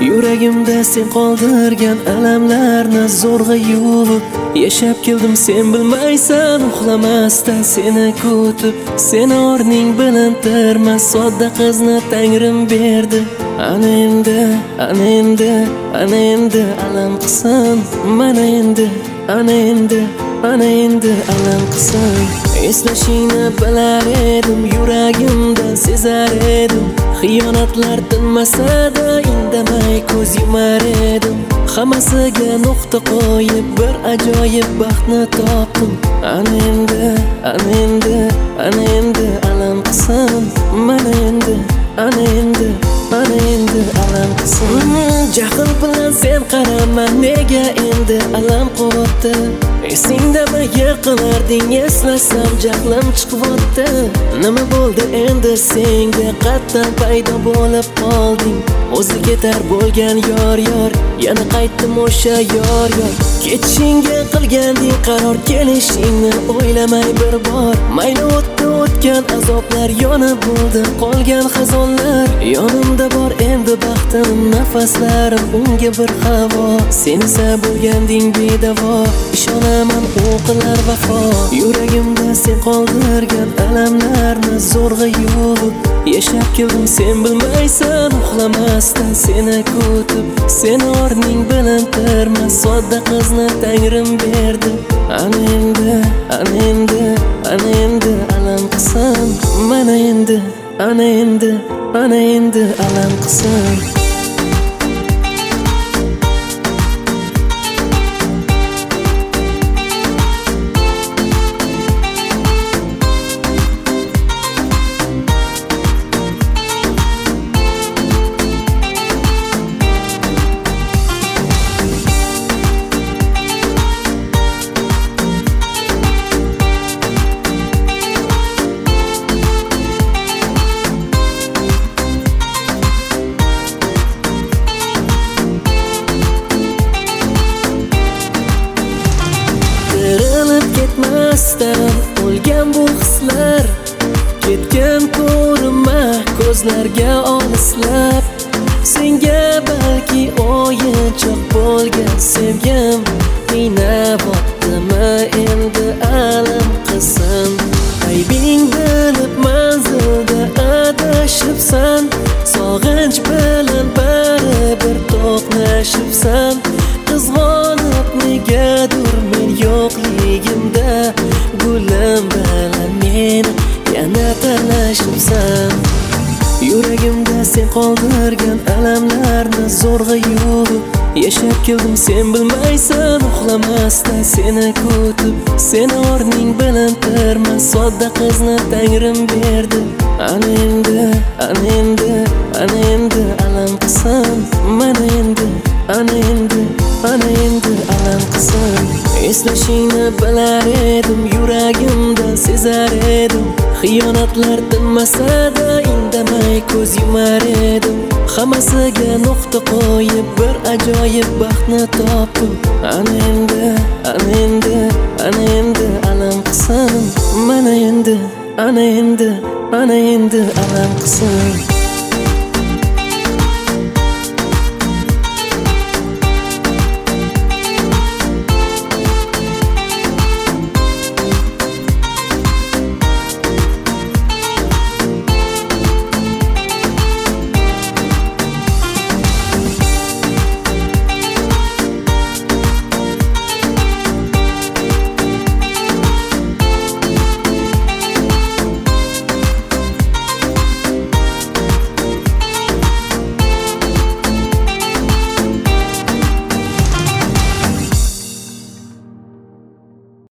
Yuragimda sen qoldirgan alamlarni zo'rg'a yuvib yashab keldim, sen bilmaysan. Uxlamasdan seni kutib, seni o'rning bilintirmas sodda qizni Tangrim berdi. Ana endi, ana endi, ana endi alam qilsin. Mana endi, ana endi, ana endi alam qilsin. Eslashingni bilar edim, yuragimda sezar edim. Xiyonatlar tinmasa-da indamay ko'z yumar edim. Hammasiga nuqta qo'yib bir ajoyib baxtni topdim. Ana endi, ana endi, ana endi alam qilsin. Mana endi, ana endi, ana endi alam qilsin. Jahl bilan sen qarama, nega endi alam qilibdi? Esingdami yiqilarding, eslasam jahlim chiqibdi. Nima bo'ldi endi senga, qatdan paydo bo'lib qolding? O'zi ketar bo'lgan yor, yana qaytdim o'sha yor. Ketishingga qilganding qaror, kelishingni o'ylamay bir bor. Mayli o'tdi o'tgan azoblar, yonib bo'ldi qolgan xazonlar. Yonimda bor endi baxtim, nafaslarim unga bir havo. Sen esa bo'lganding bedavo, ishonaman u qilar vafo. Yuragimda sen qoldirgan alamlarni zo'rg'a yuvib yashab keldim, sen bilmaysan. Uxlamasdan seni kutib, seni o'rning bilintirmas sodda qizni Tangrim berdi. Ana endi, ana endi, ana endi alam qilsin. Mana endi, ana endi, ana endi alam qilsin. Ketmasdan o'lgan bu hislar, ketgan ko'rinma ko'zlarga olislab. Senga balki o'yinchoq bo'lgan sevgim qiynabotdimi endi alam qilsin. Aybing bilib manzilda adashibsan, sog'inch bilan baribir to'qnashibsan. Qizg'onib negadur men yo'qligimda, gulim bilan meni yana talashibsan. Yuragimda sen qoldirgan alamlarni zo'rg'a yuvib yashab keldim, sen bilmaysan. Uxlamasdan seni kutib, seni o'rning bilintirmas sodda qizni Tangrim berdi. Ana endi, ana endi, ana endi alam qilsin. Mana endi, ana endi, ana endi alam qilsin. Eslashingni bilar edim, yuragimda sezar edim. Xiyonatlar tinmasa-da indamay ko'z yumar edim. Hammasiga nuqta qo'yib bir ajoyib baxtni topdim. Ana endi, ana endi, ana endi alam qilsin. Mana endi, ana endi, ana endi alam qilsin.